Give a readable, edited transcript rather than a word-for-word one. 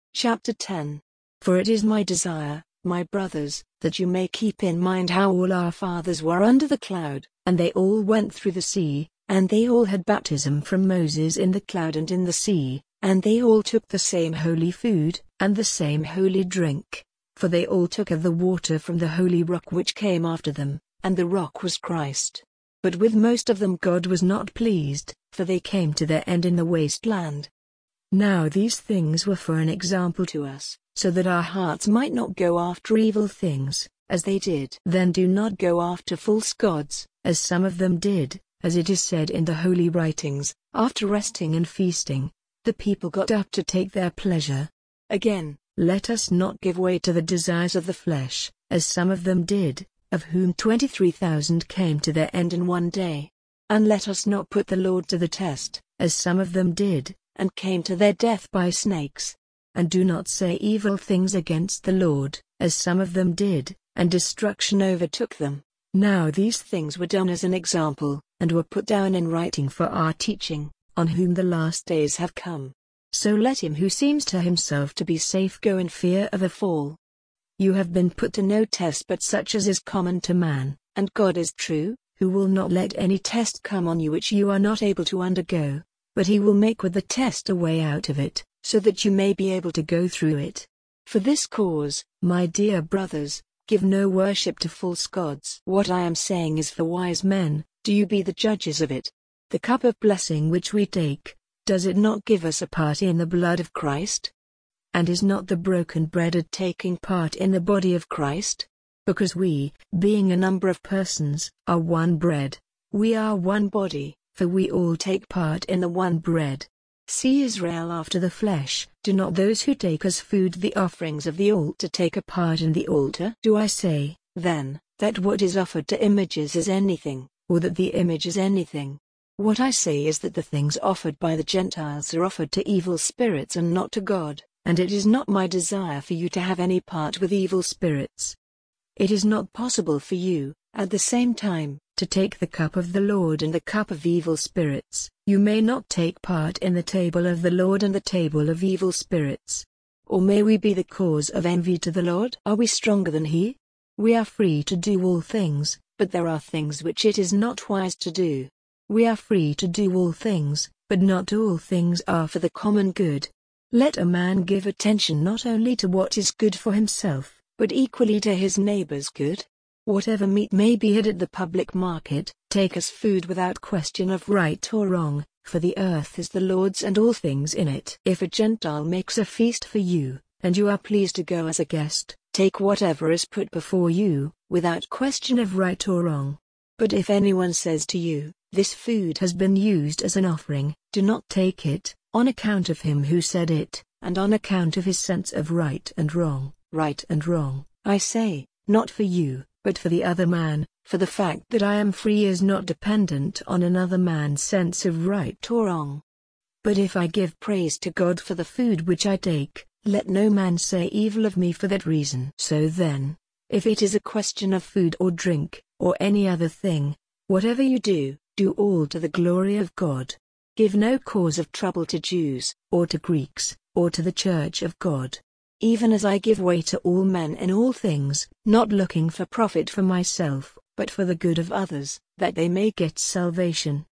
Chapter 10. For it is my desire, my brothers, that you may keep in mind how all our fathers were under the cloud, and they all went through the sea, and they all had baptism from Moses in the cloud and in the sea, and they all took the same holy food, and the same holy drink, for they all took of the water from the holy rock which came after them, and the rock was Christ. But with most of them God was not pleased, for they came to their end in the wasteland. Now these things were for an example to us, so that our hearts might not go after evil things, as they did. Then do not go after false gods, as some of them did, as it is said in the holy writings, after resting and feasting, the people got up to take their pleasure. Again, let us not give way to the desires of the flesh, as some of them did, of whom 23,000 came to their end in one day. And let us not put the Lord to the test, as some of them did, and came to their death by snakes. And do not say evil things against the Lord, as some of them did, and destruction overtook them. Now these things were done as an example, and were put down in writing for our teaching, on whom the last days have come. So let him who seems to himself to be safe go in fear of a fall. You have been put to no test but such as is common to man, and God is true, who will not let any test come on you which you are not able to undergo, but he will make with the test a way out of it, so that you may be able to go through it. For this cause, my dear brothers, give no worship to false gods. What I am saying is for wise men, do you be the judges of it. The cup of blessing which we take, does it not give us a part in the blood of Christ? And is not the broken bread a taking part in the body of Christ? Because we, being a number of persons, are one bread, we are one body, for we all take part in the one bread. See Israel after the flesh, do not those who take as food the offerings of the altar take a part in the altar? Do I say, then, that what is offered to images is anything, or that the image is anything? What I say is that the things offered by the Gentiles are offered to evil spirits and not to God, and it is not my desire for you to have any part with evil spirits. It is not possible for you, at the same time, to take the cup of the Lord and the cup of evil spirits. You may not take part in the table of the Lord and the table of evil spirits. Or may we be the cause of envy to the Lord? Are we stronger than he? We are free to do all things, but there are things which it is not wise to do. We are free to do all things, but not all things are for the common good. Let a man give attention not only to what is good for himself, but equally to his neighbor's good. Whatever meat may be had at the public market, take as food without question of right or wrong, for the earth is the Lord's and all things in it. If a Gentile makes a feast for you, and you are pleased to go as a guest, take whatever is put before you, without question of right or wrong. But if anyone says to you, this food has been used as an offering, do not take it, on account of him who said it, and on account of his sense of right and wrong. Right and wrong, I say, not for you, but for the other man, for the fact that I am free is not dependent on another man's sense of right or wrong. But if I give praise to God for the food which I take, let no man say evil of me for that reason. So then, if it is a question of food or drink, or any other thing, whatever you do, do all to the glory of God. Give no cause of trouble to Jews, or to Greeks, or to the church of God. Even as I give way to all men in all things, not looking for profit for myself, but for the good of others, that they may get salvation.